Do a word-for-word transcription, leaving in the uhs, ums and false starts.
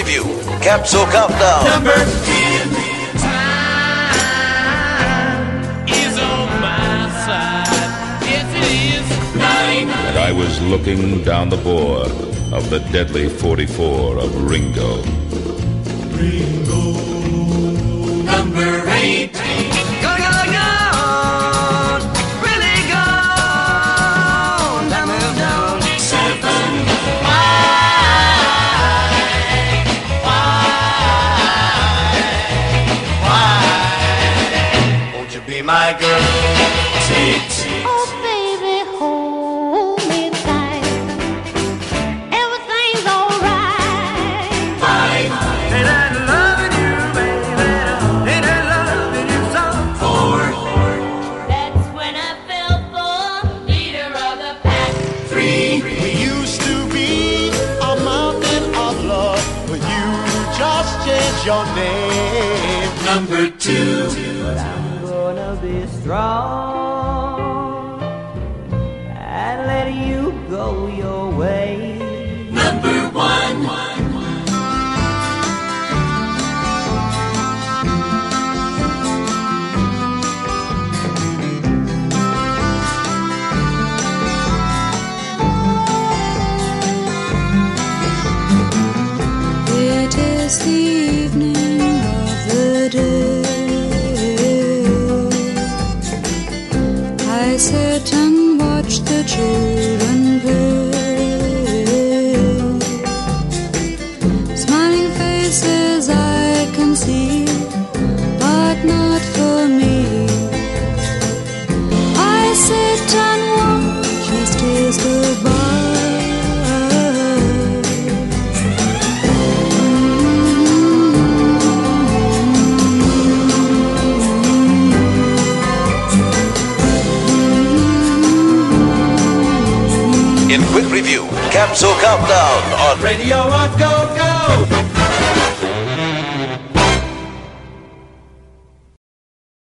review, Capsule Countdown. Number ten. Time is on my side. Yes, it is. Nine. And I was looking down the bore of the deadly forty-four of Ringo. Ringo. Number eight. Go, go, go, really go, down, move down. Seven. Won't you be my girl? Six. Oh, baby, hold me tight. Everything's alright. Five. Ain't I loving you, baby? Ain't I loving you so? Four. That's when I fell for leader of the pack. Three. We used to be a mountain of love, but you just changed your name. Number two. Gonna be strong and let you go your way. Number one. It is the evening of the day. I sit and watch the children play. Smiling faces I can see, but not for me. I sit and watch as tears go by. In quick review, Capsule Countdown on Radio Rock Go Go.